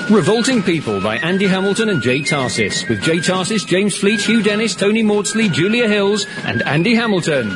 Revolting People by Andy Hamilton and Jay Tarsis, with Jay Tarsis, James Fleet, Hugh Dennis, Tony Maudsley, Julia Hills, and Andy Hamilton.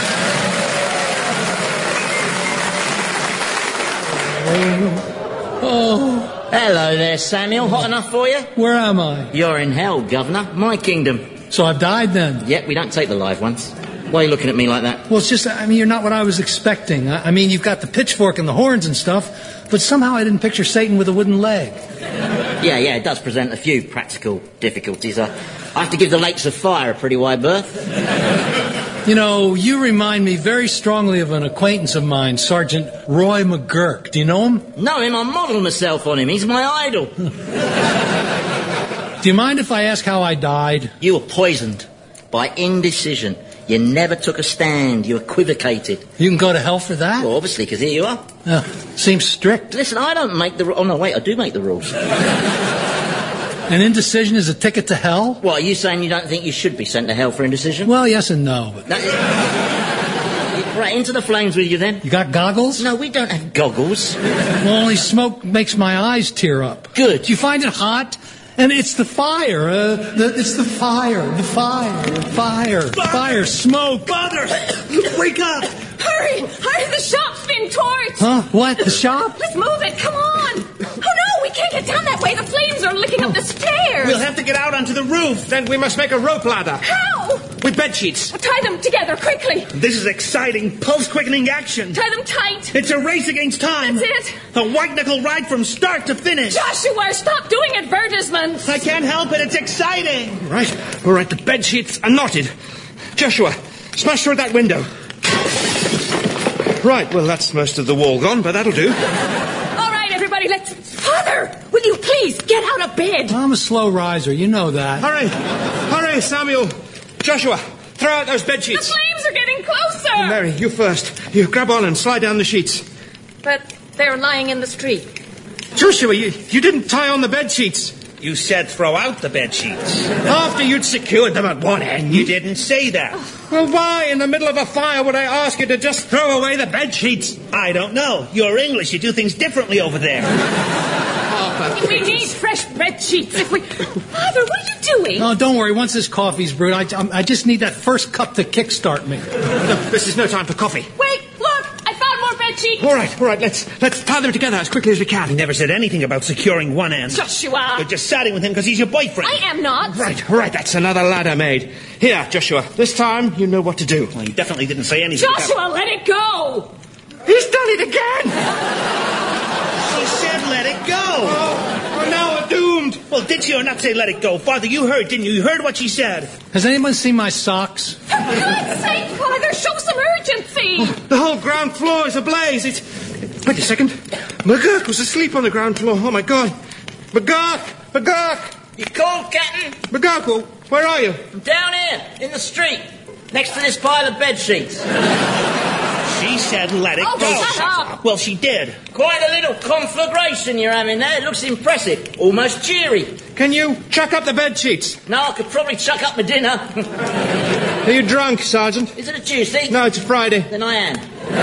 Oh. Hello there, Samuel. Hot enough for you? Where am I? You're in hell, Governor. My kingdom. So I've died then? Yep, we don't take the live ones. Why are you looking at me like that? Well, it's just, you're not what I was expecting. I mean, you've got the pitchfork and the horns and stuff, but somehow I didn't picture Satan with a wooden leg. Yeah, it does present a few practical difficulties. I have to give the Lakes of Fire a pretty wide berth. You know, you remind me very strongly of an acquaintance of mine, Sergeant Roy McGurk. Do you know him? Know him? I model myself on him. He's my idol. Do you mind if I ask how I died? You were poisoned by indecision. You never took a stand. You equivocated. You can go to hell for that? Well, obviously, because here you are. Seems strict. Listen, I don't make the rules. Oh, no, wait, I do make the rules. And indecision is a ticket to hell? What, are you saying you don't think you should be sent to hell for indecision? Well, yes and no. But... Right, into the flames with you then. You got goggles? No, we don't have goggles. Well, only smoke makes my eyes tear up. Good. Do you find it hot? And it's the fire. It's the fire. The fire. Smoke. Father! Wake up! Hurry! The shop's been torched! Huh? What? The shop? Let's move it, come on! Oh no, we can't get down that way. The flames are licking up the stairs. We'll have to get out onto the roof. Then we must make a rope ladder. How? With bed sheets. Tie them together, quickly. This is exciting, pulse-quickening action. Tie them tight. It's a race against time. That's it. A white-knuckle ride from start to finish. Joshua, stop doing advertisements. I can't help it. It's exciting. All right, the bed sheets are knotted. Joshua, smash through that window. Right, well, that's most of the wall gone, but that'll do. All right, everybody, let's... Father, will you please get out of bed? I'm a slow riser, you know that. Hurry, Samuel. Joshua, throw out those bed sheets. The flames are getting closer. Mary, you first. You grab on and slide down the sheets. But they're lying in the street. Joshua, you didn't tie on the bed sheets. You said throw out the bed sheets. After you'd secured them at one end. You didn't say that. Well, why in the middle of a fire would I ask you to just throw away the bed sheets? I don't know. You're English. You do things differently over there. We need fresh bed sheets. Father, what are you doing? Oh, don't worry. Once this coffee's brewed, I just need that first cup to kickstart me. Look, this is no time for coffee. Wait, look! I found more bed sheets. All right. Let's tie them together as quickly as we can. He never said anything about securing one end. Joshua! You're just siding with him because he's your boyfriend. I am not. Right. That's another ladder made. Here, Joshua. This time you know what to do. Well, he definitely didn't say anything. Joshua, let it go! He's done it again! She said let it go. Oh, we're now doomed. Well, did she or not say let it go? Father, you heard, didn't you? You heard what she said. Has anyone seen my socks? For God's sake, Father, show some urgency. The whole ground floor is ablaze. Wait a second. McGurk was asleep on the ground floor. Oh, my God. McGurk! You cold, Captain? McGurk, where are you? I'm down here, in the street, next to this pile of bed sheets. She said let it go. Shut up. Well, she did. Quite a little conflagration you're having there. It looks impressive, almost cheery. Can you chuck up the bed sheets? No, I could probably chuck up my dinner. Are you drunk, Sergeant? Is it a Tuesday? No, it's a Friday. Then I am.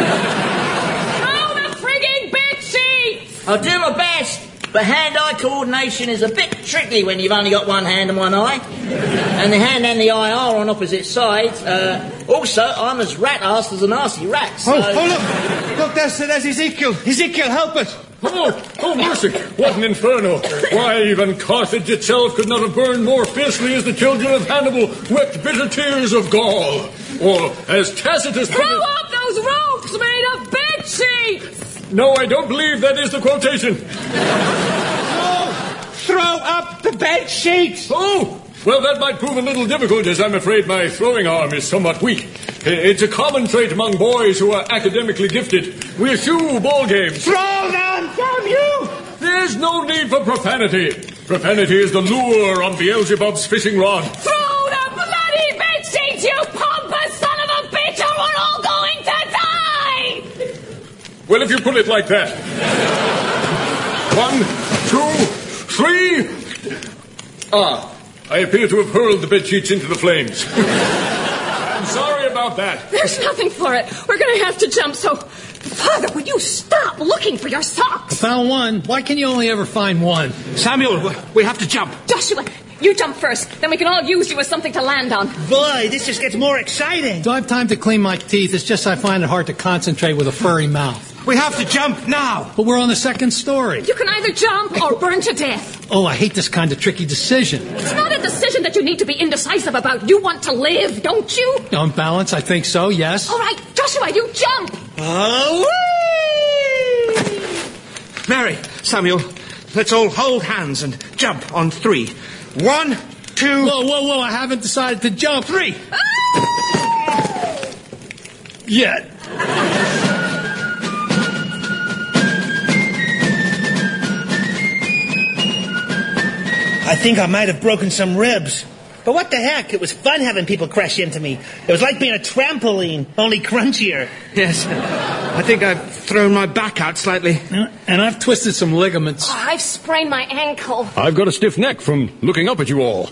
Throw the frigging bed sheets! I'll do my best, but hand-eye coordination is a bit tricky when you've only got one hand and one eye. And the hand and the eye are on opposite sides. Also, I'm as rat-arsed as a nasty rat, so... Oh, look, there's Ezekiel. Ezekiel, help us. Oh, mercy! What an inferno! Why, even Carthage itself could not have burned more fiercely as the children of Hannibal wept bitter tears of gall. Or, as Tacitus put Throw up those ropes made of bed sheets! No, I don't believe that is the quotation. Throw up the bed sheets. Oh! Well, that might prove a little difficult, as I'm afraid my throwing arm is somewhat weak. It's a common trait among boys who are academically gifted. We eschew ball games. Throw them, damn you! There's no need for profanity. Profanity is the lure on Beelzebub's fishing rod. Throw the bloody bed sheets, you pompous son of a bitch, or we're all going to die! Well, if you put it like that. 1, 2, 3... I appear to have hurled the bedsheets into the flames. I'm sorry about that. There's nothing for it. We're going to have to jump, so... Father, will you stop looking for your socks? I found one. Why can you only ever find one? Samuel, we have to jump. Joshua, you jump first. Then we can all use you as something to land on. Boy, this just gets more exciting. Do I have time to clean my teeth? It's just I find it hard to concentrate with a furry mouth. We have to jump now. But we're on the second story. You can either jump or burn to death. Oh, I hate this kind of tricky decision. It's not a decision that you need to be indecisive about. You want to live, don't you? On balance, I think so, yes. All right, Joshua, you jump. Mary, Samuel, let's all hold hands and jump on 3. 1, 2... Whoa, I haven't decided to jump. 3. Yet. I think I might have broken some ribs. But what the heck? It was fun having people crash into me. It was like being a trampoline, only crunchier. Yes. I think I've thrown my back out slightly. And I've twisted some ligaments. Oh, I've sprained my ankle. I've got a stiff neck from looking up at you all.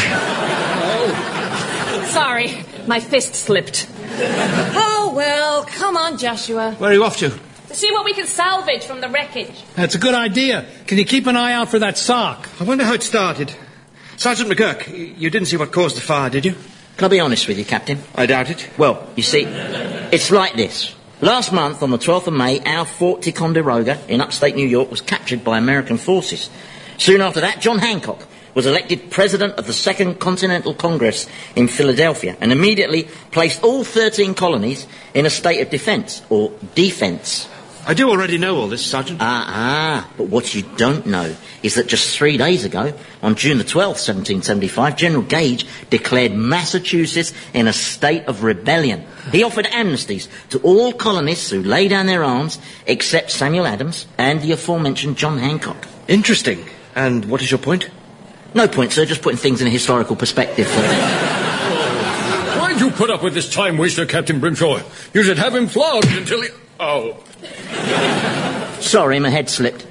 Sorry, my fist slipped. Oh, well, come on, Joshua. Where are you off to? To see what we can salvage from the wreckage. That's a good idea. Can you keep an eye out for that sock? I wonder how it started. Sergeant McGurk, you didn't see what caused the fire, did you? Can I be honest with you, Captain? I doubt it. Well, you see, it's like this. Last month, on the 12th of May, our Fort Ticonderoga in upstate New York was captured by American forces. Soon after that, John Hancock was elected President of the Second Continental Congress in Philadelphia and immediately placed all 13 colonies in a state of defence, or defence. I do already know all this, Sergeant. But what you don't know is that just 3 days ago, on June the 12th, 1775, General Gage declared Massachusetts in a state of rebellion. He offered amnesties to all colonists who lay down their arms, except Samuel Adams and the aforementioned John Hancock. Interesting. And what is your point? No point, sir, just putting things in a historical perspective. Why'd you put up with this time waster, Captain Brimshaw? You should have him flogged until he... Oh. Sorry, my head slipped.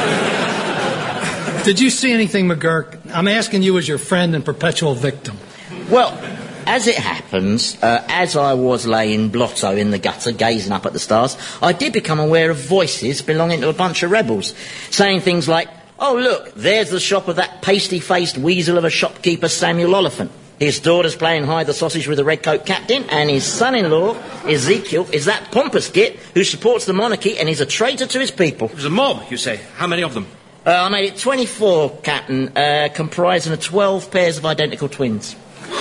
Did you see anything, McGurk? I'm asking you as your friend and perpetual victim. Well, as it happens, as I was laying blotto in the gutter, gazing up at the stars, I did become aware of voices belonging to a bunch of rebels, saying things like, "Oh, look, there's the shop of that pasty-faced weasel of a shopkeeper, Samuel Oliphant. His daughter's playing hide the sausage with the redcoat captain, and his son-in-law, Ezekiel, is that pompous git who supports the monarchy and is a traitor to his people." It was a mob, you say. How many of them? I made it 24, Captain, comprising of 12 pairs of identical twins.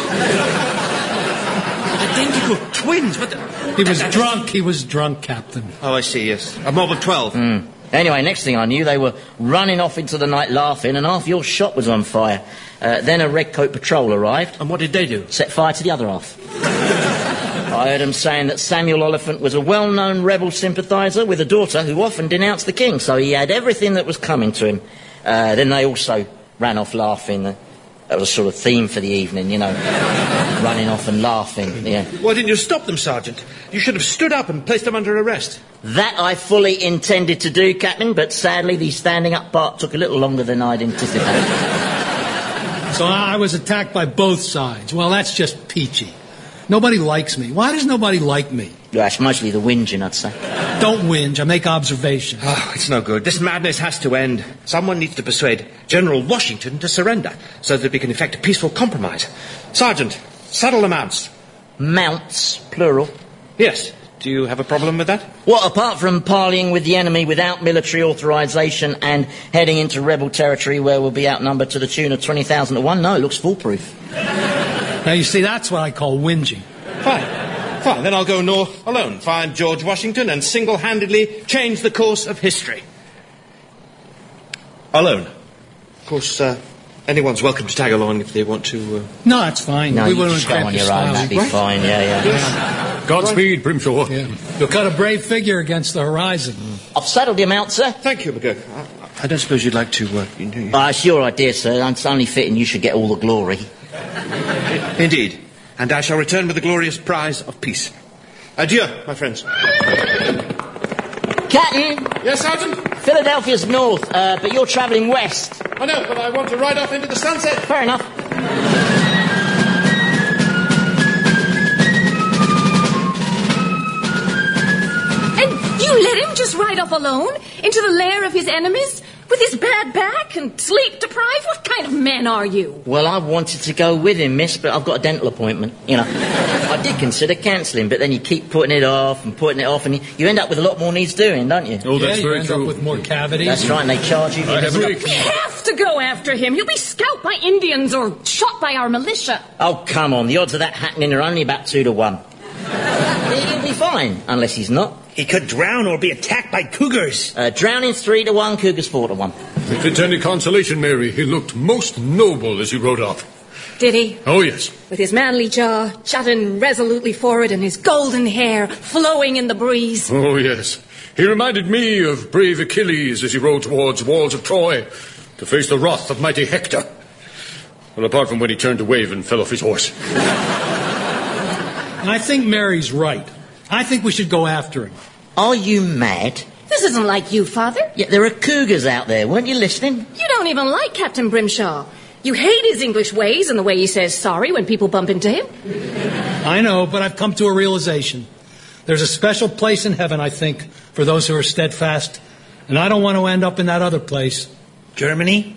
Identical twins? But He was drunk, Captain. Oh, I see, yes. A mob of 12. Anyway, next thing I knew, they were running off into the night laughing, and half your shop was on fire. Then a redcoat patrol arrived. And what did they do? Set fire to the other half. I heard them saying that Samuel Oliphant was a well-known rebel sympathiser with a daughter who often denounced the king, so he had everything that was coming to him. Then they also ran off laughing. That was a sort of theme for the evening, you know. Running off and laughing, yeah. Why didn't you stop them, Sergeant? You should have stood up and placed them under arrest. That I fully intended to do, Captain, but sadly the standing up part took a little longer than I'd anticipated. So I was attacked by both sides. Well, that's just peachy. Nobody likes me. Why does nobody like me? That's mostly the whinging, I'd say. Don't whinge. I make observations. Oh, it's no good. This madness has to end. Someone needs to persuade General Washington to surrender so that we can effect a peaceful compromise. Sergeant, saddle the mounts. Mounts, plural. Yes. Do you have a problem with that? What, apart from parleying with the enemy without military authorisation and heading into rebel territory where we'll be outnumbered to the tune of 20,000 to 1? No, it looks foolproof. Now, you see, that's what I call whinging. Fine. Then I'll go north alone, find George Washington, and single-handedly change the course of history. Alone. Of course, anyone's welcome to tag along if they want to... No, that's fine. No, we you wouldn't just go cramp on your your own, style. that'd be fine, yeah. Godspeed, Brimshaw. Yeah. You'll cut a brave figure against the horizon. I've saddled your mount, sir. Thank you, McGurk. I don't suppose you'd like to... It's your idea, sir. It's only fitting you should get all the glory. Indeed. And I shall return with the glorious prize of peace. Adieu, my friends. Captain! Yes, Sergeant? Philadelphia's north, but you're travelling west. I know, but I want to ride off into the sunset. Fair enough. And you You let him just ride off alone into the lair of his enemies with his bad back and sleep deprived? What kind of man are you? Well, I wanted to go with him, miss, but I've got a dental appointment. You know, I did consider cancelling, but then you keep putting it off, and you end up with a lot more needs doing, don't you? Oh, that's you very end true. up with more cavities. That's right, and they charge you. I have We have to go after him. He'll be scalped by Indians or shot by our militia. Oh, come on. The odds of that happening are only about 2 to 1. He'll be fine, unless he's not. He could drown or be attacked by cougars. Drowning's 3 to 1, cougars 4 to 1. If it's any consolation, Mary, he looked most noble as he rode off. Did he? Oh, yes. With his manly jaw jutting resolutely forward and his golden hair flowing in the breeze. Oh, yes. He reminded me of brave Achilles as he rode towards the walls of Troy to face the wrath of mighty Hector. Well, apart from when he turned to wave and fell off his horse. And I think Mary's right. I think we should go after him. Are you mad? This isn't like you, Father. Yeah, there are cougars out there. Weren't you listening? You don't even like Captain Brimshaw. You hate his English ways and the way he says sorry when people bump into him. I know, but I've come to a realization. There's a special place in heaven, I think, for those who are steadfast. And I don't want to end up in that other place. Germany?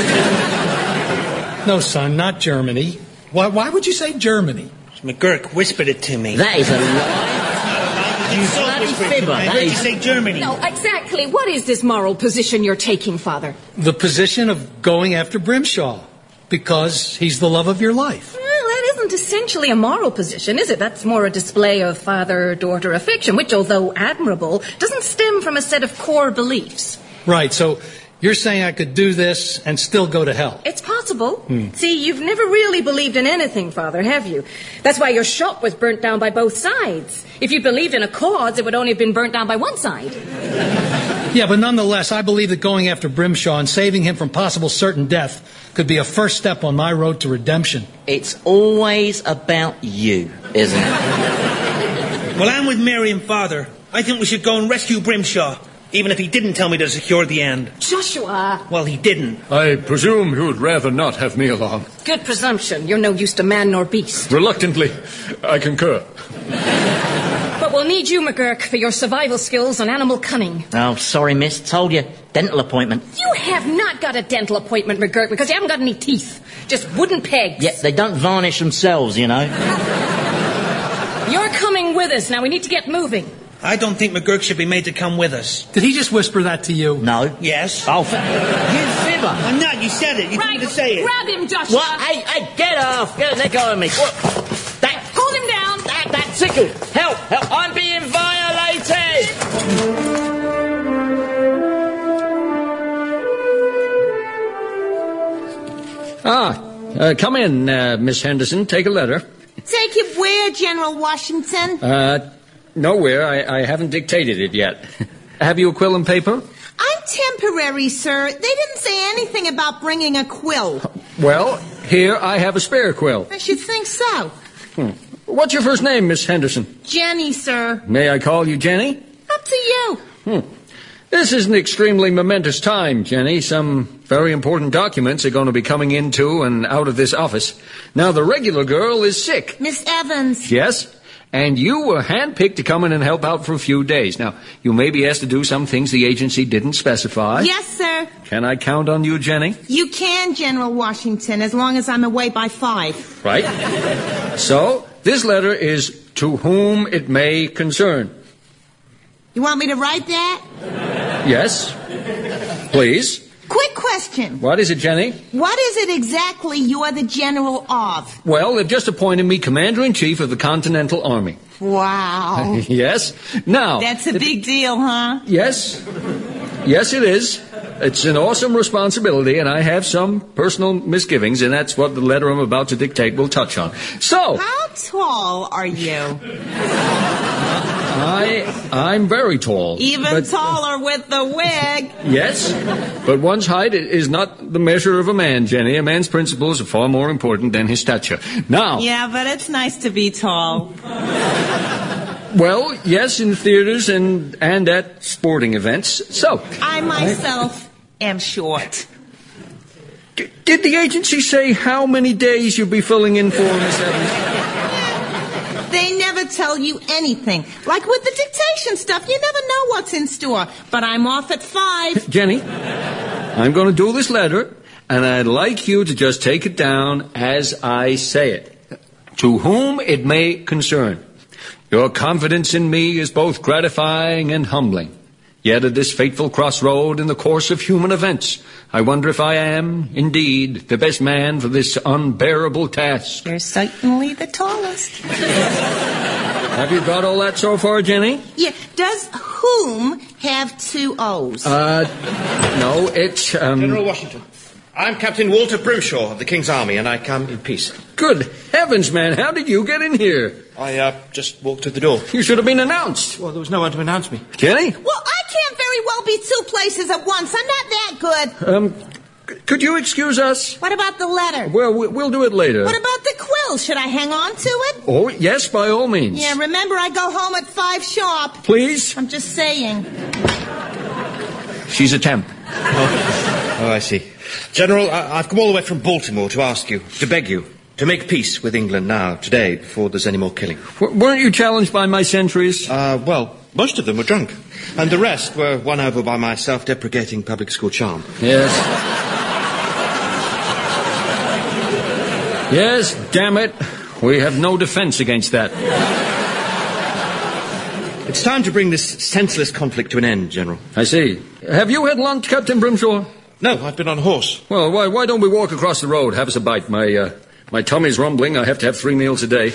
No, son, not Germany. Why would you say Germany? McGurk whispered it to me. That is a lie. You bloody fibber. I That heard you is- say Germany. No, exactly. What is this moral position you're taking, Father? The position of going after Brimshaw. Because he's the love of your life. Well, that isn't essentially a moral position, is it? That's more a display of father-daughter affection, which, although admirable, doesn't stem from a set of core beliefs. Right, so you're saying I could do this and still go to hell. It's possible. See, you've never really believed in anything, Father, have you? That's why your shop was burnt down by both sides. If you believed in a cause, it would only have been burnt down by one side. Yeah, but nonetheless, I believe that going after Brimshaw and saving him from possible certain death could be a first step on my road to redemption. It's always about you, isn't it? Well, I'm with Mary and Father. I think we should go and rescue Brimshaw, even if he didn't tell me to secure the end. Joshua! Well, he didn't. I presume you would rather not have me along. Good presumption. You're no use to man nor beast. Reluctantly, I concur. But we'll need you, McGurk, for your survival skills and animal cunning. Oh, sorry, miss. Told you. Dental appointment. You have not got a dental appointment, McGurk, because you haven't got any teeth. Just wooden pegs. Yeah, they don't varnish themselves, you know. You're coming with us. Now we need to get moving. I don't think McGurk should be made to come with us. Did he just whisper that to you? No. Yes? Oh, you fibber. I'm not. You said it. You told me to say it. Grab him, Joshua. What? Hey, get off. Let go of me. What? Hold him down. That tickle. Help. I'm being violated. Come in, Miss Henderson. Take a letter. Take it where, General Washington? Nowhere. I haven't dictated it yet. Have you a quill and paper? I'm temporary, sir. They didn't say anything about bringing a quill. Well, here I have a spare quill. I should think so. What's your first name, Miss Henderson? Jenny, sir. May I call you Jenny? Up to you. This is an extremely momentous time, Jenny. Some very important documents are going to be coming into and out of this office. Now, the regular girl is sick. Miss Evans. Yes? And you were handpicked to come in and help out for a few days. Now, you may be asked to do some things the agency didn't specify. Yes, sir. Can I count on you, Jenny? You can, General Washington, as long as I'm away by 5. Right? So, this letter is to whom it may concern. You want me to write that? Yes? Please. Quick question. What is it, Jenny? What is it exactly you're the general of? Well, they've just appointed me Commander-in-Chief of the Continental Army. Wow. Yes? Now... That's a big deal, huh? Yes. Yes, it is. It's an awesome responsibility, and I have some personal misgivings, and that's what the letter I'm about to dictate will touch on. So... How tall are you? I'm very tall. Even taller with the wig. Yes, but one's height is not the measure of a man, Jenny. A man's principles are far more important than his stature. Now... Yeah, but it's nice to be tall. Well, yes, in theaters and at sporting events. So... I myself am short. Did the agency say how many days you'll be filling in for, Miss Evans? They never tell you anything. Like with the dictation stuff, you never know what's in store. But I'm off at 5. Jenny, I'm going to do this letter, and I'd like you to just take it down as I say it. To whom it may concern. Your confidence in me is both gratifying and humbling. Yet at this fateful crossroad in the course of human events, I wonder if I am, indeed, the best man for this unbearable task. You're certainly the tallest. Have you got all that so far, Jenny? Yeah. Does whom have 2 O's? No, it's, General Washington. I'm Captain Walter Brimshaw of the King's Army, and I come in peace. Good heavens, man, how did you get in here? I just walked through the door. You should have been announced. Well, there was no one to announce me. Jenny? Well, I can't very well be 2 places at once. I'm not that good. Could you excuse us? What about the letter? Well, we'll do it later. What about the quill? Should I hang on to it? Oh, yes, by all means. Yeah, remember I go home at 5 sharp. Please? I'm just saying. She's a temp. Oh, I see. General, I've come all the way from Baltimore to ask you, to beg you, to make peace with England now, today, before there's any more killing. Weren't you challenged by my sentries? Well, most of them were drunk. And the rest were won over by my self-deprecating public school charm. Yes. Yes, damn it. We have no defense against that. It's time to bring this senseless conflict to an end, General. I see. Have you had lunch, Captain Brimshaw? No, I've been on a horse. Well, why don't we walk across the road? Have us a bite. My tummy's rumbling. I have to have 3 meals a day.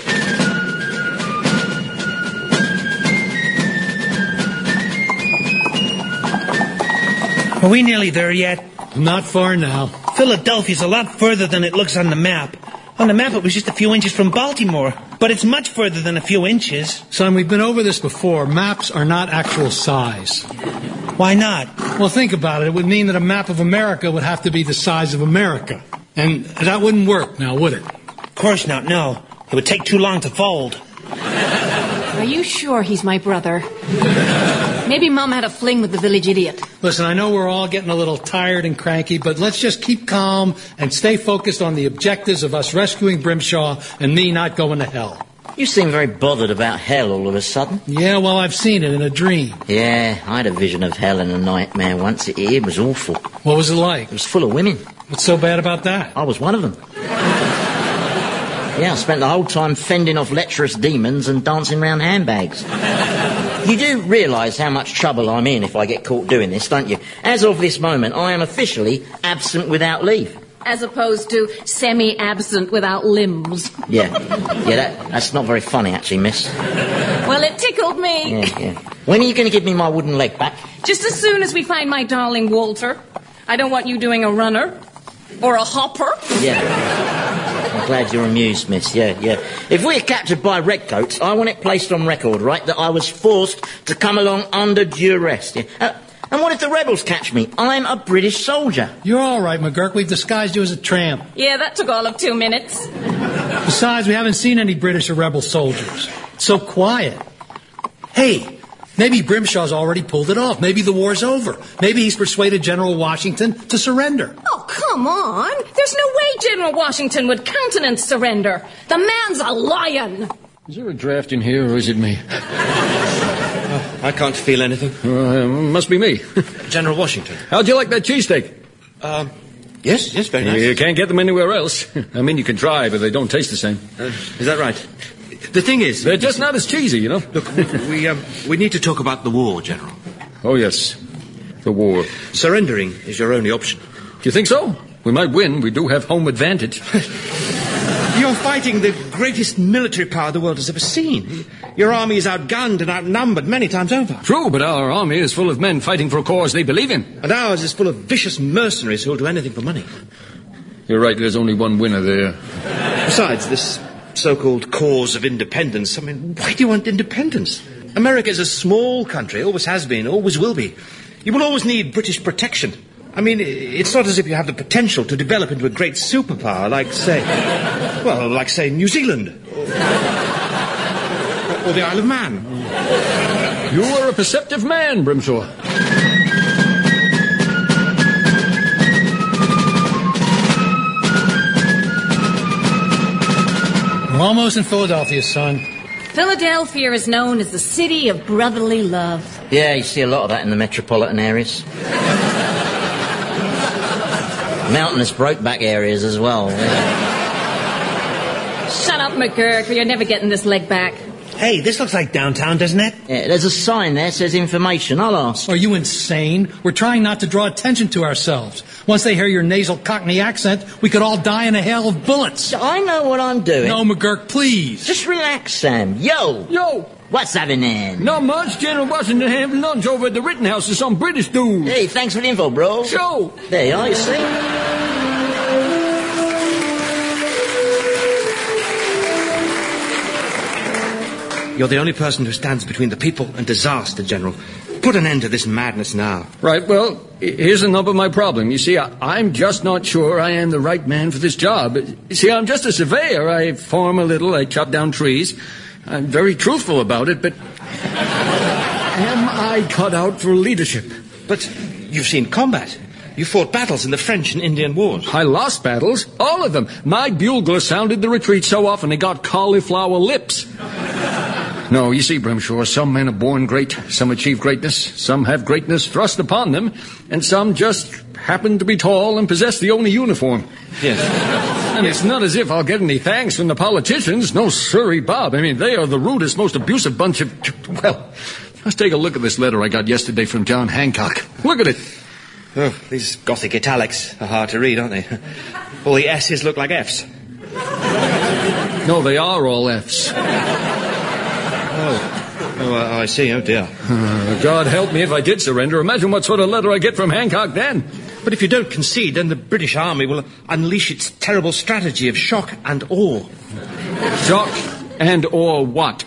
Are we nearly there yet? Not far now. Philadelphia's a lot further than it looks on the map. On the map, it was just a few inches from Baltimore. But it's much further than a few inches. Son, we've been over this before. Maps are not actual size. Why not? Well, think about it. It would mean that a map of America would have to be the size of America. And that wouldn't work now, would it? Of course not, no. It would take too long to fold. Are you sure he's my brother? Maybe Mom had a fling with the village idiot. Listen, I know we're all getting a little tired and cranky, but let's just keep calm and stay focused on the objectives of us rescuing Brimshaw and me not going to hell. You seem very bothered about hell all of a sudden. Yeah, well, I've seen it in a dream. Yeah, I had a vision of hell in a nightmare once. It was awful. What was it like? It was full of women. What's so bad about that? I was one of them. Yeah, I spent the whole time fending off lecherous demons and dancing around handbags. You do realise how much trouble I'm in if I get caught doing this, don't you? As of this moment, I am officially absent without leave. As opposed to semi-absent without limbs. Yeah, that's not very funny, actually, miss. Well, it tickled me. Yeah. When are you going to give me my wooden leg back? Just as soon as we find my darling Walter. I don't want you doing a runner or a hopper. Yeah. I'm glad you're amused, miss. Yeah. If we're captured by redcoats, I want it placed on record, right, that I was forced to come along under duress. Yeah. And what if the rebels catch me? I'm a British soldier. You're all right, McGurk. We've disguised you as a tramp. Yeah, that took all of 2 minutes. Besides, we haven't seen any British or rebel soldiers. It's so quiet. Hey, maybe Brimshaw's already pulled it off. Maybe the war's over. Maybe he's persuaded General Washington to surrender. Oh, come on. There's no way General Washington would countenance surrender. The man's a lion. Is there a draft in here, or is it me? I can't feel anything. Must be me. General Washington. How'd you like that cheesesteak? Yes, very nice. You can't get them anywhere else. I mean, you can try, but they don't taste the same. Is that right? The thing is... They're just not as cheesy, you know. Look, we need to talk about the war, General. Oh, yes. The war. Surrendering is your only option. Do you think so? We might win. We do have home advantage. You're fighting the greatest military power the world has ever seen. Your army is outgunned and outnumbered many times over. True, but our army is full of men fighting for a cause they believe in. And ours is full of vicious mercenaries who'll do anything for money. You're right, there's only one winner there. Besides, this so-called cause of independence, I mean, why do you want independence? America is a small country, always has been, always will be. You will always need British protection. I mean, it's not as if you have the potential to develop into a great superpower like, say, New Zealand. Or the Isle of Man. You are a perceptive man, Brimshaw. We're almost in Philadelphia, son. Philadelphia is known as the city of brotherly love. Yeah, you see a lot of that in the metropolitan areas. Mountainous brokeback areas as well. Yeah. Shut up, McGurk, or you're never getting this leg back. Hey, this looks like downtown, doesn't it? Yeah, there's a sign there that says information. I'll ask. Are you insane? We're trying not to draw attention to ourselves. Once they hear your nasal Cockney accent, we could all die in a hail of bullets. I know what I'm doing. No, McGurk, please. Just relax, Sam. Yo! What's happening? Not much. General Washington having lunch over at the Rittenhouse with some British dude. Hey, thanks for the info, bro. Sure. There you are, you see? You're the only person who stands between the people and disaster, General. Put an end to this madness now. Right, well, here's the nub of my problem. You see, I'm just not sure I am the right man for this job. You see, I'm just a surveyor. I farm a little, I chop down trees. I'm very truthful about it, but am I cut out for leadership? But you've seen combat. You fought battles in the French and Indian Wars. I lost battles, all of them. My bugler sounded the retreat so often they got cauliflower lips. No, you see, Brimshaw, some men are born great, some achieve greatness, some have greatness thrust upon them, and some just happen to be tall and possess the only uniform. Yes. And it's not as if I'll get any thanks from the politicians. No, sirree, Bob. I mean, they are the rudest, most abusive bunch of... Well, let's take a look at this letter I got yesterday from John Hancock. Look at it. Oh, these Gothic italics are hard to read, aren't they? All the S's look like F's. No, they are all F's. Oh, I see. Oh, dear. God help me if I did surrender. Imagine what sort of letter I get from Hancock then. But if you don't concede, then the British Army will unleash its terrible strategy of shock and awe. Shock and awe what?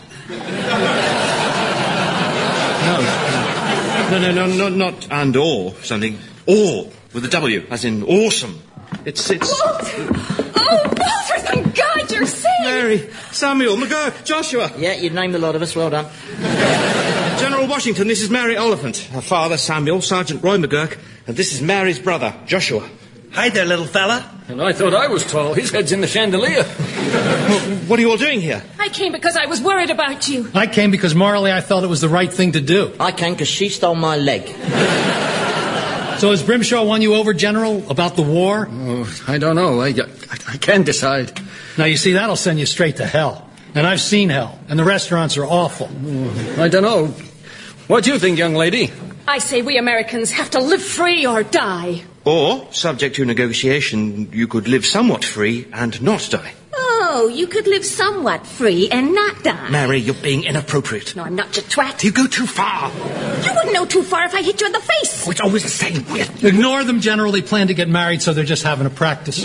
No, not and awe. Something. Awe with a W, as in awesome. It's... Oh, Walter, thank God you're safe! Mary, Samuel, McGurk, Joshua. Yeah, you've named a lot of us. Well done. General Washington, this is Mary Oliphant. Her father, Samuel, Sergeant Roy McGurk, and this is Mary's brother, Joshua. Hi there, little fella. And I thought I was tall. His head's in the chandelier. What are you all doing here? I came because I was worried about you. I came because morally I felt it was the right thing to do. I came because she stole my leg. So has Brimshaw won you over, General, about the war? Oh, I don't know. I can't decide. Now, you see, that'll send you straight to hell. And I've seen hell, and the restaurants are awful. I don't know. What do you think, young lady? I say we Americans have to live free or die. Or, subject to negotiation, you could live somewhat free and not die. Oh, you could live somewhat free and not die. Mary, you're being inappropriate. No, I'm not, you twat. You go too far. You wouldn't know too far if I hit you in the face. Oh, it's always the same. Ignore them, General. They plan to get married, so they're just having a practice.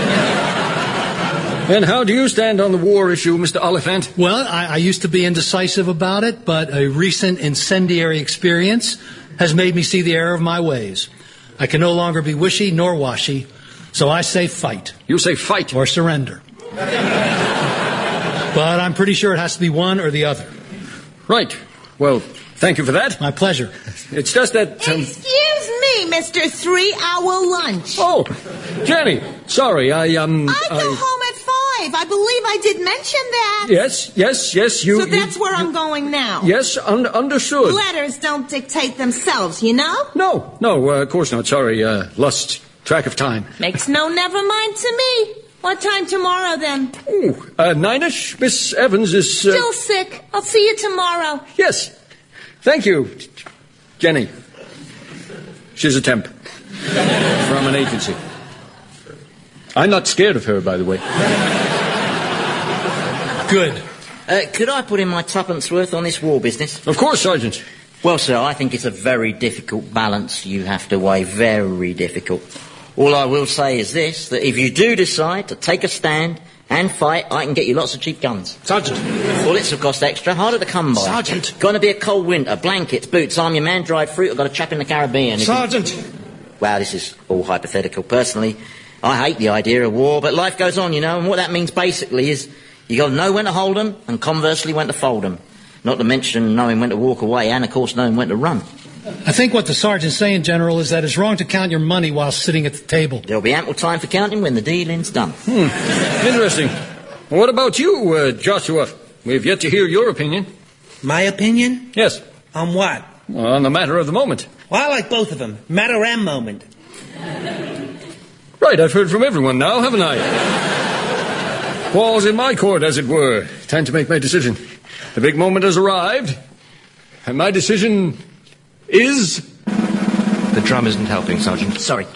And how do you stand on the war issue, Mr. Oliphant? Well, I used to be indecisive about it, but a recent incendiary experience has made me see the error of my ways. I can no longer be wishy nor washy, so I say fight. You say fight. Or surrender. But I'm pretty sure it has to be one or the other. Right. Well, thank you for that. My pleasure. It's just that... Excuse me, Mr. 3-hour lunch. Oh, Jenny, sorry, I go home at 5. I believe I did mention that. Yes, you... So that's where I'm going now. Yes, understood. Letters don't dictate themselves, you know? No, of course not. Sorry, lost track of time. Makes no never mind to me. What time tomorrow, then? 9ish. Miss Evans is... Still sick. I'll see you tomorrow. Yes. Thank you, Jenny. She's a temp. From an agency. I'm not scared of her, by the way. Good. Could I put in my tuppence worth on this war business? Of course, Sergeant. Well, sir, I think it's a very difficult balance you have to weigh. Very difficult. All I will say is this, that if you do decide to take a stand and fight, I can get you lots of cheap guns. Sergeant. Bullets will cost extra, harder to come by. Sergeant. Gonna be a cold winter, blankets, boots, I'm your man, dried fruit, I've got a chap in the Caribbean. Sergeant. Wow, this is all hypothetical. Personally, I hate the idea of war, but life goes on, you know, and what that means basically is you got to know when to hold 'em and conversely when to fold 'em. Not to mention knowing when to walk away and, of course, knowing when to run. I think what the sergeant's saying, General, is that it's wrong to count your money while sitting at the table. There'll be ample time for counting when the dealing's done. Interesting. What about you, Joshua? We've yet to hear your opinion. My opinion? Yes. On what? On the matter of the moment. Well, I like both of them. Matter and moment. Right, I've heard from everyone now, haven't I? Ball's in my court, as it were. Time to make my decision. The big moment has arrived, and my decision is... The drum isn't helping, Sergeant. Sorry.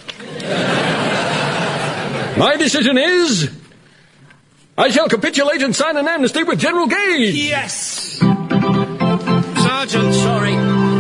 My decision is... I shall capitulate and sign an amnesty with General Gage. Yes! Sergeant! Sorry.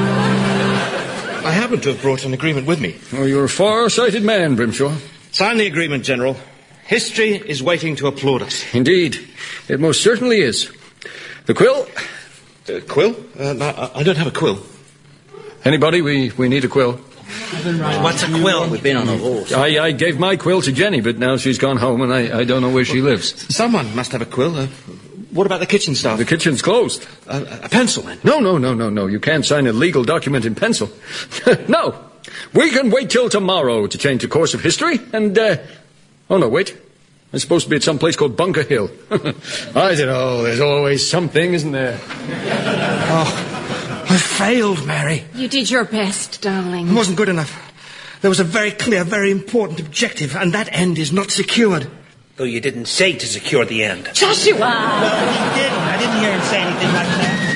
I happen to have brought an agreement with me. Oh, you're a far-sighted man, Brimshaw. Sign the agreement, General. History is waiting to applaud us. Indeed. It most certainly is. The quill? Quill? No, I don't have a quill. Anybody? We need a quill. What's a quill? We've been on a horse. I gave my quill to Jenny, but now she's gone home and I don't know where she lives. Someone must have a quill. What about the kitchen staff? The kitchen's closed. A pencil, then? No. You can't sign a legal document in pencil. No. We can wait till tomorrow to change the course of history and, oh, no, wait. I'm supposed to be at some place called Bunker Hill. I don't know. There's always something, isn't there? Oh, I failed, Mary. You did your best, darling. It wasn't good enough. There was a very clear, very important objective, and that end is not secured. Though you didn't say to secure the end. Joshua! Well, he didn't. I didn't hear him say anything like that.